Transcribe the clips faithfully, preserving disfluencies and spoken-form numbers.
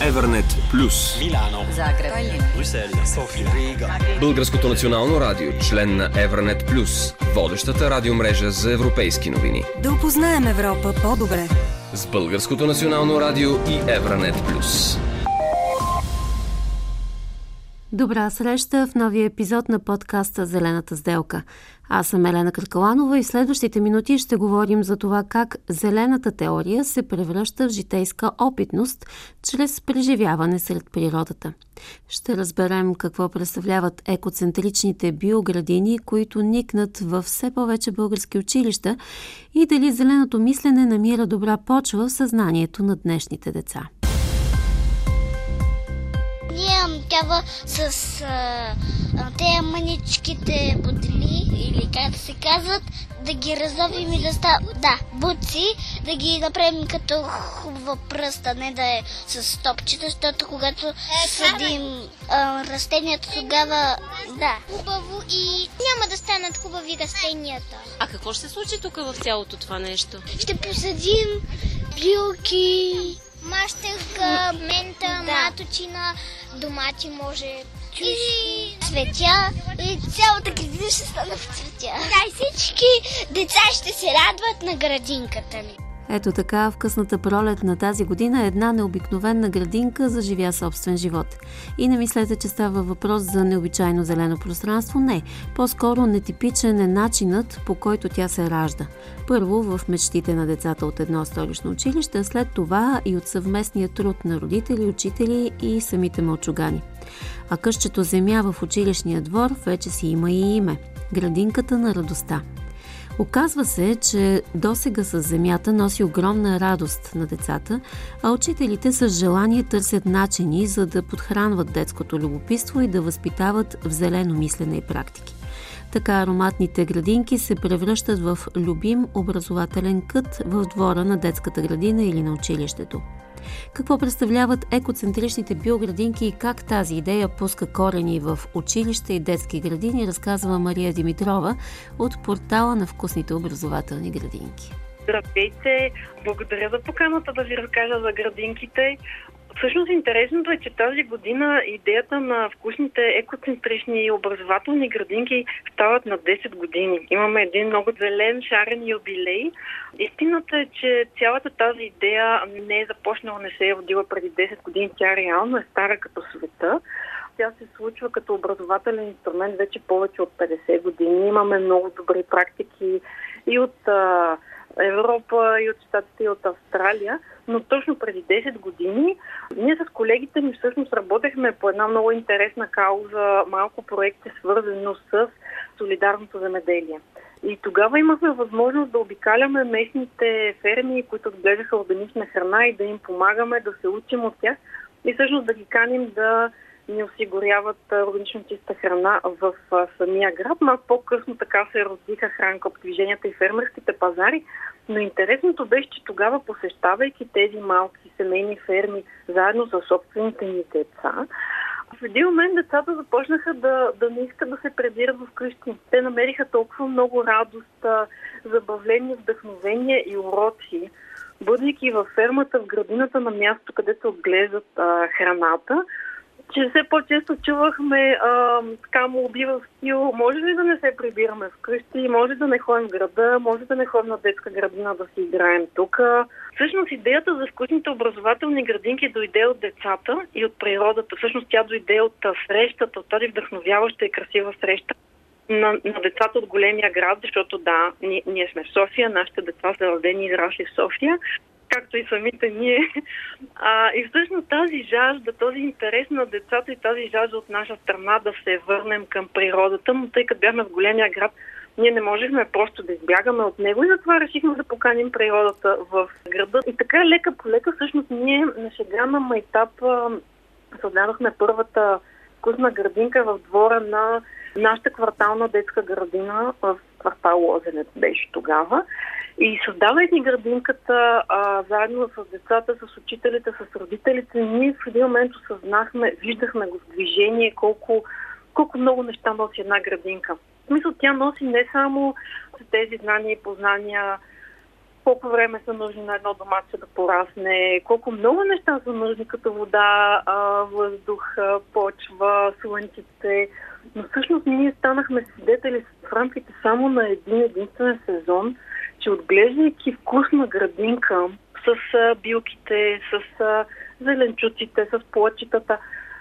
Евернет Плюс. Милано, Загреб, Брюксел, София, Рига. Българското национално радио, член на Евернет Плюс, водещата радиомрежа за европейски новини. да опознаем Европа по-добре. С Българското национално радио и Евернет Плюс. Добра среща в новия епизод на подкаста «Зелената сделка». Аз съм Елена Кракаланова и в следващите минути ще говорим за това как зелената теория се превръща в житейска опитност чрез преживяване сред природата. Ще разберем какво представляват екоцентричните биоградини, които никнат във все повече български училища и дали зеленото мислене намира добра почва в съзнанието на днешните деца. Ние трябва с а, тези мъничките бодли, или как да се казват, да ги разовим и да стават, да, буци, да ги направим като хубава пръста, не да е с топчета, защото когато е, съдим а, растенията, тогава, да, хубаво и няма да станат хубави растенията. А какво ще се случи тук в цялото това нещо? Ще посадим билки, мащерка, мента, да. Маточина, домати може, чушки, цветя и цялата градина ще стане в цветя. Да, и всички деца ще се радват на градинката ми. Ето така, в късната пролет на тази година една необикновена градинка заживя собствен живот. И не мислете, че става въпрос за необичайно зелено пространство. Не, по-скоро нетипичен е начинът, по който тя се ражда. Първо в мечтите на децата от едно столично училище, след това и от съвместния труд на родители, учители и самите мълчугани. А къщето земя в училищния двор вече си има и име – градинката на радостта. Оказва се, че досега с земята носи огромна радост на децата, а учителите с желание търсят начини, за да подхранват детското любопитство и да възпитават в зелено мислене и практики. Така ароматните градинки се превръщат в любим образователен кът в двора на детската градина или на училището. Какво представляват екоцентричните биоградинки и как тази идея пуска корени в училища и детски градини, разказва Мария Димитрова от портала на вкусните образователни градинки. Здравейте! Благодаря за поканата да ви разкажа за градинките. Всъщност интересното е, че тази година идеята на вкусните екоцентрични образователни градинки стават на десет години. Имаме един много зелен, шарен юбилей. Истината е, че цялата тази идея не е започнала, не се е родила преди десет години. Тя реално е стара като света. Тя се случва като образователен инструмент вече повече от петдесет години. Имаме много добри практики и от а, Европа, и от Щатите, и от Австралия. Но точно преди десет години ние с колегите ми всъщност работехме по една много интересна кауза, малко проекти, свързано с солидарното земеделие. И тогава имахме възможност да обикаляме местните ферми, които отглеждаха органична храна и да им помагаме да се учим от тях и всъщност да ги каним да ни осигуряват органично чиста храна в самия град. Малко по-късно така се родиха хранка по движенията и фермерските пазари. Но интересното беше, че тогава, посещавайки тези малки семейни ферми заедно с собствените ни деца, в един момент децата започнаха да, да не искат да се прибират вкъщи. Те намериха толкова много радост, забавление, вдъхновение и уроци, бъдейки във фермата, в градината на място, където отглеждат а, храната, че все по-често чувахме а, така молби в стил, може ли да не се прибираме вкъщи, може да не ходим в града, може да не ходим на детска градина да си играем тук. Всъщност идеята за вкусните образователни градинки дойде от децата и от природата. Всъщност тя дойде от срещата, от тази вдъхновяваща и красива среща на, на децата от големия град, защото да, ние, ние сме в София, нашите деца са родени и израсли в София, както и самите ние. А, и всъщност тази жажда, този интерес на децата и тази жажда от наша страна да се върнем към природата, но тъй като бяхме в големия град, ние не можехме просто да избягаме от него и затова решихме да поканим природата в града. И така лека по лека всъщност ние на шега на майтап създадохме първата вкусна градинка в двора на нашата квартална детска градина в квартал Лозенец беше тогава. И създавайки градинката а, заедно с децата, с учителите, с родителите, ние в един момент осъзнахме, виждахме го в движение, колко, колко много неща носи една градинка. В смисъл, тя носи не само тези знания и познания колко време са нужни на едно доматче да порасне, колко много неща са нужни, като вода, въздух, почва, слънчице. Но всъщност ние станахме свидетели в рамките само на един единствен сезон, че отглеждайки вкусна градинка с билките, с зеленчуците, с плочетата,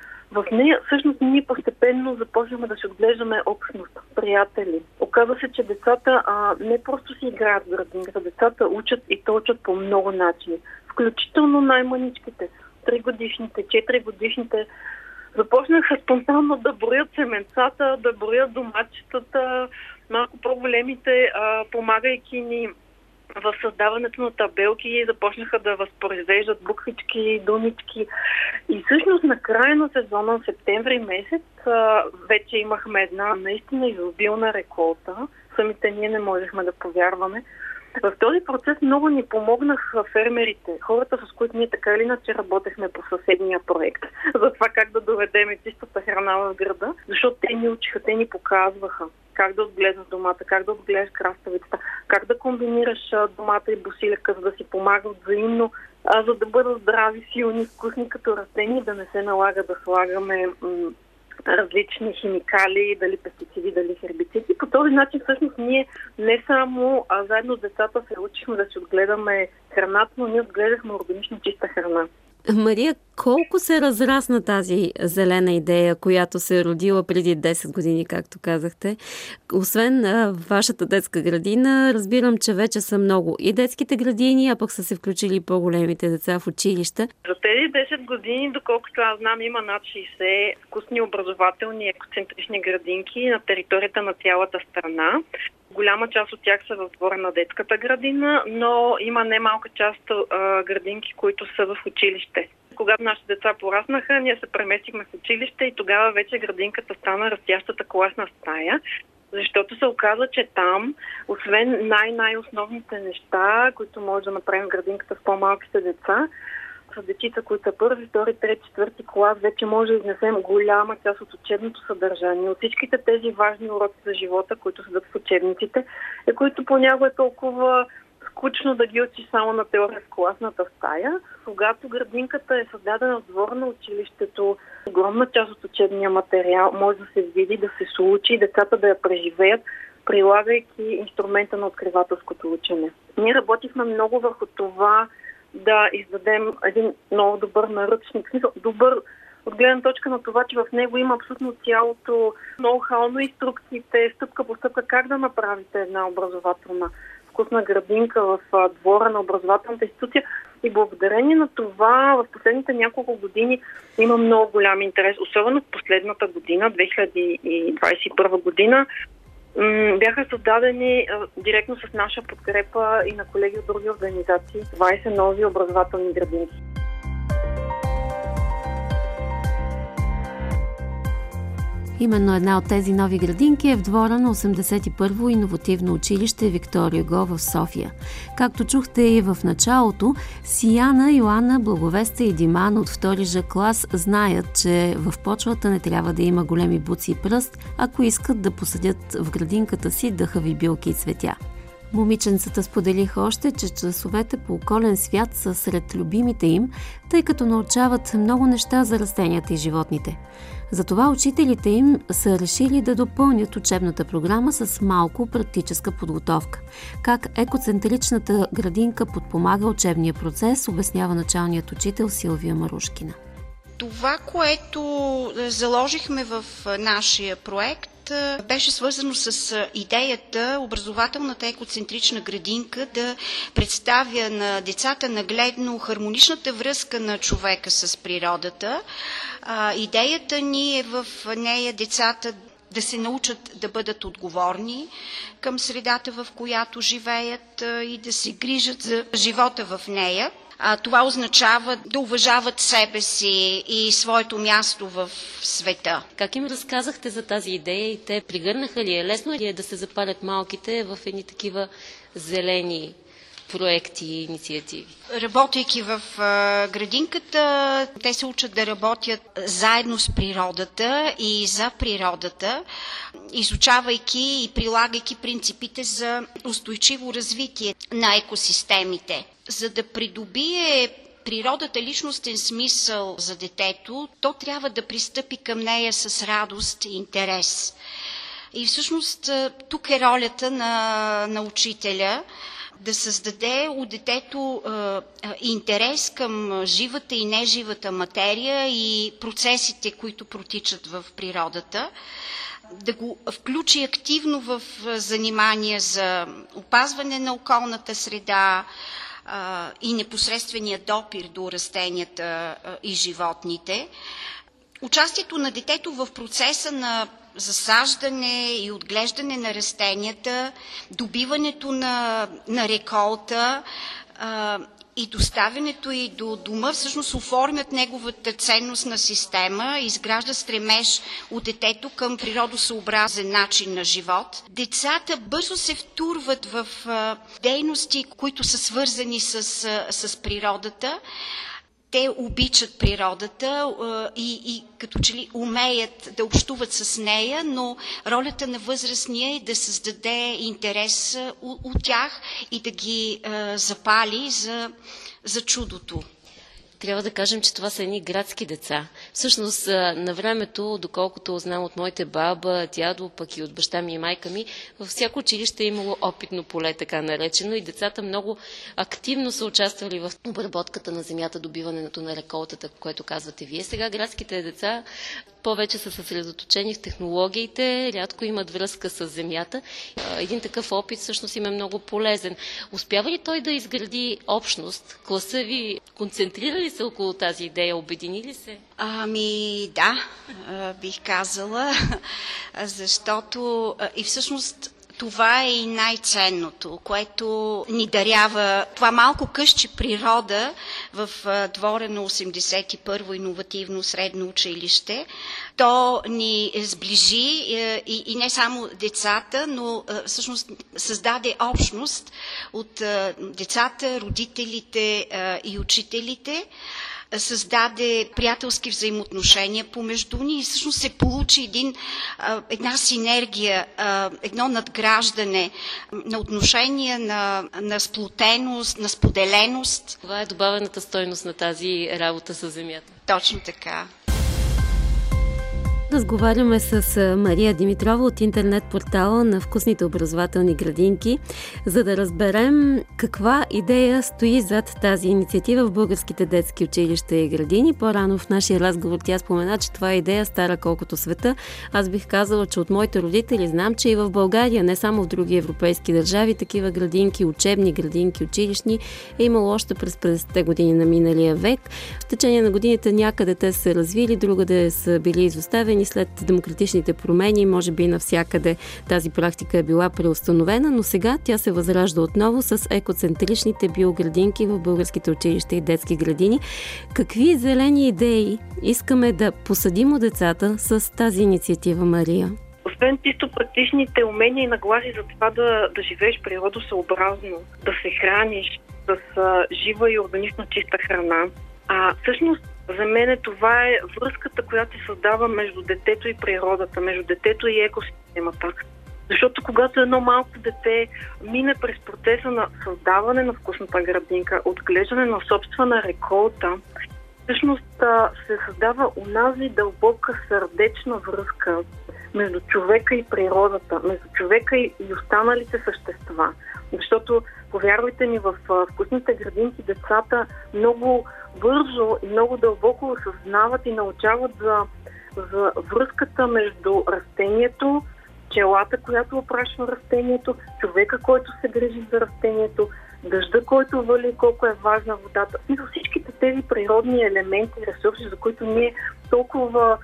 в нея всъщност ние постепенно започваме да се отглеждаме общност, приятели. Оказва се, че децата а, не просто си играят в градинката, децата учат и то учат по много начини. Включително най-маничките, три годишните, четири годишните, започнаха спонтанно да броят семенцата, да броят доматчетата, малко по-големите, а, помагайки ни в създаването на табелки, започнаха да възпроизвеждат буквички, думички. И всъщност на края на сезона, в септември месец, вече имахме една наистина изобилна реколта. Самите ние не можехме да повярваме. В този процес много ни помогнаха фермерите, хората, с които ние така или иначе работехме по съседния проект, за това как да доведем чистата храна в града, защото те ни учиха, те ни показваха как да отглеждаш домата, как да отглеждаш краставицата, как да комбинираш домата и босилека, за да си помагат взаимно, а, за да бъдат здрави, силни, вкусни като растения, да не се налага да слагаме м- различни химикали, дали пестициди, дали хербициди. По този начин всъщност ние не само а заедно с децата се учихме да си отгледаме храната, но ние отгледахме органично чиста храна. Мария, колко се разрасна тази зелена идея, която се е родила преди десет години, както казахте? Освен а, вашата детска градина, разбирам, че вече са много и детските градини, а пък са се включили по-големите деца в училища. За тези десет години, доколкото аз знам, има над шейсет вкусни образователни екоцентрични градинки на територията на цялата страна. Голяма част от тях са в двора на детската градина, но има немалка част а, градинки, които са в училище. Когато нашите деца пораснаха, ние се преместихме в училище и тогава вече градинката стана растящата класна стая, защото се оказа, че там, освен най-най-основните неща, които може да направим в градинката с по-малките деца, с дечица, които са първи, втори, трети, четвърти клас, вече може да изнесем голяма част от учебното съдържание, от всичките тези важни уроци за живота, които седат в учебниците, и които понякога е толкова скучно да ги учиш само на теория в класната стая. Когато градинката е създадена в двора на училището, огромна част от учебния материал може да се види, да се случи, децата да я преживеят, прилагайки инструмента на откривателското учене. Ние работихме много върху това да издадем един много добър наръчник. Добър от гледна точка на това, че в него има абсолютно цялото ноу-хау, но инструкциите, стъпка по стъпка, как да направите една образователна вкусна градинка в двора на образователната институция. И благодарение на това в последните няколко години има много голям интерес, особено в последната година, две хиляди двадесет и първа година, бяха създадени а, директно с наша подкрепа и на колеги от други организации двадесет нови образователни градинки. Именно една от тези нови градинки е в двора на осемдесет и първо иновативно училище Виктор Юго в София. Както чухте и в началото, Сияна, Йоанна, Благовеста и Диман от втори Ж клас знаят, че в почвата не трябва да има големи буци и пръст, ако искат да посадят в градинката си дъхави билки и цветя. Момиченцата споделиха още, че часовете по околен свят са сред любимите им, тъй като научават много неща за растенията и животните. Затова учителите им са решили да допълнят учебната програма с малко практическа подготовка. Как екоцентричната градинка подпомага учебния процес, обяснява началният учител Силвия Марушкина. Това, което заложихме в нашия проект, беше свързано с идеята образователната екоцентрична градинка да представя на децата нагледно хармоничната връзка на човека с природата. Идеята ни е в нея децата да се научат да бъдат отговорни към средата, в която живеят, и да се грижат за живота в нея. А, това означава да уважават себе си и своето място в света. Как им разказахте за тази идея и те пригърнаха ли е? Лесно ли е да се запалят малките в едни такива зелени проекти и инициативи? Работейки в а, градинката, те се учат да работят заедно с природата и за природата, изучавайки и прилагайки принципите за устойчиво развитие на екосистемите. За да придобие природата личностен смисъл за детето, то трябва да пристъпи към нея с радост и интерес. И всъщност тук е ролята на, на учителя да създаде у детето е, интерес към живата и неживата материя и процесите, които протичат в природата, да го включи активно в занимания за опазване на околната среда е, и непосредствения допир до растенията е, и животните. Участието на детето в процеса на засаждане и отглеждане на растенията, добиването на, на реколта а, и доставянето й до дома всъщност оформят неговата ценностна система, изгражда стремеж от детето към природосъобразен начин на живот. Децата бързо се втурват в а, дейности, които са свързани с, а, с природата. Те обичат природата и, и като че ли умеят да общуват с нея, но ролята на възрастния е да създаде интерес от, от тях и да ги е, запали за, за чудото. Трябва да кажем, че това са едни градски деца. Всъщност, на времето, доколкото знам от моите баба, дядо, пък и от баща ми и майка ми, във всяко училище е имало опитно поле, така наречено, и децата много активно са участвали в обработката на земята, добиването на реколтата, което казвате вие. Сега градските деца повече са съсредоточени в технологиите, рядко имат връзка с земята. Един такъв опит всъщност им е много полезен. Успява ли той да изгради общност? Класа ви концентрирали се около тази идея? Обединили се? Ами да, бих казала, защото и всъщност това е и най-ценното, което ни дарява това малко късче природа в двора на осемдесет и първо иновативно средно училище. То ни сближи и, и не само децата, но всъщност създаде общност от децата, родителите и учителите. Създаде приятелски взаимоотношения помежду ни и всъщност се получи един, една синергия, едно надграждане на отношения, на, на сплотеност, на споделеност. Това е добавената стойност на тази работа с земята. Точно така. Разговаряме с Мария Димитрова от интернет портала на вкусните образователни градинки, за да разберем каква идея стои зад тази инициатива в българските детски училища и градини. По-рано в нашия разговор тя спомена, че това е идея стара колкото света. Аз бих казала, че от моите родители знам, че и в България, не само в други европейски държави, такива градинки, учебни градинки, училищни е имало още през петдесетте години на миналия век. В течение на годините някъде те са се развили, другаде са били изоставени. След демократичните промени, може би навсякъде тази практика е била преустановена, но сега тя се възражда отново с екоцентричните биоградинки в българските училища и детски градини. Какви зелени идеи искаме да посадим от децата с тази инициатива, Мария? Освен чисто практичните умения и нагласи за това да, да живееш природосъобразно, да се храниш с а, жива и органично чиста храна, а всъщност за мен това е връзката, която се създава между детето и природата, между детето и екосистемата. Защото когато едно малко дете мине през процеса на създаване на вкусната градинка, отглеждане на собствена реколта, всъщност се създава онази дълбока сърдечна връзка между човека и природата, между човека и останалите същества. Защото, повярвайте ми, в вкусните градинки децата много бързо и много дълбоко осъзнават и научават за, за връзката между растението, пчелата, която опрашва растението, човека, който се грижи за растението, дъжда, който вали, колко е важна водата. И за всичките тези природни елементи, ресурси, за които ние толкова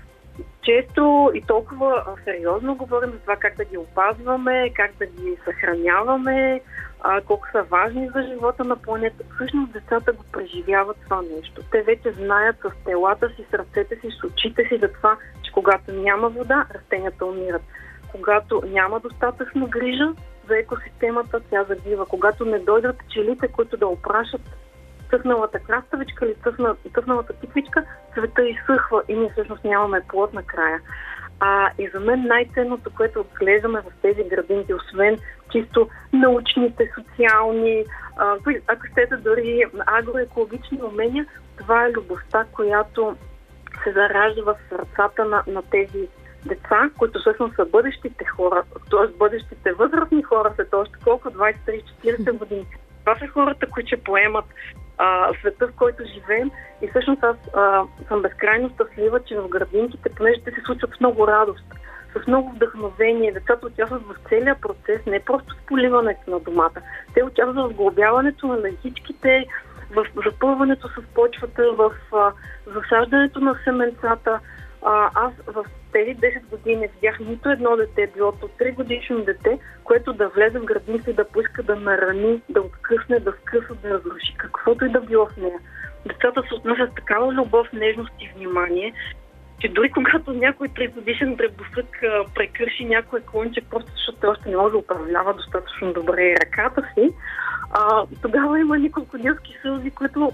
често и толкова сериозно говорим за това как да ги опазваме, как да ги съхраняваме, а, колко са важни за живота на планета. Всъщност децата го преживяват това нещо. Те вече знаят с телата си, с ръцете си, с очите си за това, че когато няма вода, растенията умират. Когато няма достатъчно грижа за екосистемата, тя загива. Когато не дойдат пчелите, които да опрашат цъфналата краставичка или цъфна, цъфналата тиквичка, света изсъхва и ние всъщност нямаме плод накрая. А, и за мен най-ценното, което отглеждаме в тези градинки, освен чисто научните, социални, а, ако щете дори агроекологични умения, това е любовта, която се заражда в сърцата на, на тези деца, които всъщност са бъдещите хора, т.е. бъдещите възрастни хора след още колко, двайсет, трийсет, четирийсет години. Това са хората, които ще поемат а, света, в който живеем. И всъщност аз а, съм безкрайно щастлива, че в градинките, понеже те се случват с много радост, с много вдъхновение. Децата участват в целия процес, не просто с поливането на домата. Те участват в глобяването на лъжичките, в запълването с почвата, в а, засаждането на семенцата. А, аз в тези десет години видях нито едно дете, било то три годишно дете, което да влезе в градинка и да поиска да нарани, да откъсне, да скъса, да разруши каквото и да било в нея. Децата се отнасят с такава любов, нежност и внимание, че дори когато някой тригодишен дребосък прекърши някое клонче, просто защото той още не може да управлява достатъчно добре ръката си, а, тогава има ни крокодилски сълзи, които,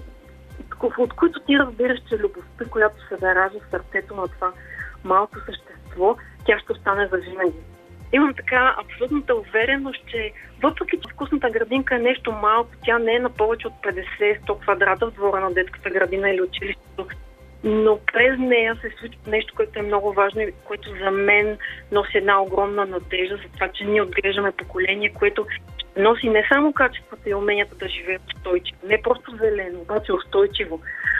от които ти разбираш, че любовта, която се заражда в сърцето на това малко същество, тя ще остане завинаги. Имам така абсолютната увереност, че въпреки че вкусната градинка е нещо малко, тя не е на повече от петдесет до сто квадрата в двора на детската градина или училището, но през нея се случва нещо, което е много важно и което за мен носи една огромна надежда за това, че ние отглеждаме поколение, което носи не само качествата и уменията да живеят устойчиво, не просто зелено, обаче устойчиво,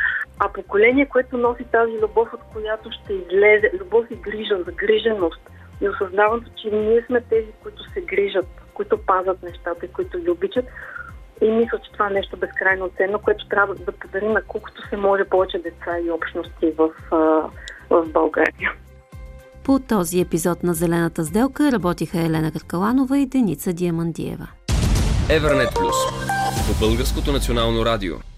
а поколение, което носи тази любов, от която ще излезе, любов и грижа, загриженост и осъзнаването, че ние сме тези, които се грижат, които пазят нещата и които ги обичат. И мисля, че това е нещо безкрайно ценно, което трябва да подарим на колкото се може повече деца и общности в, в България. По този епизод на Зелената сделка работиха Елена Каркаланова и Деница Диамандиева. Евернет Плюс по Българското национално радио.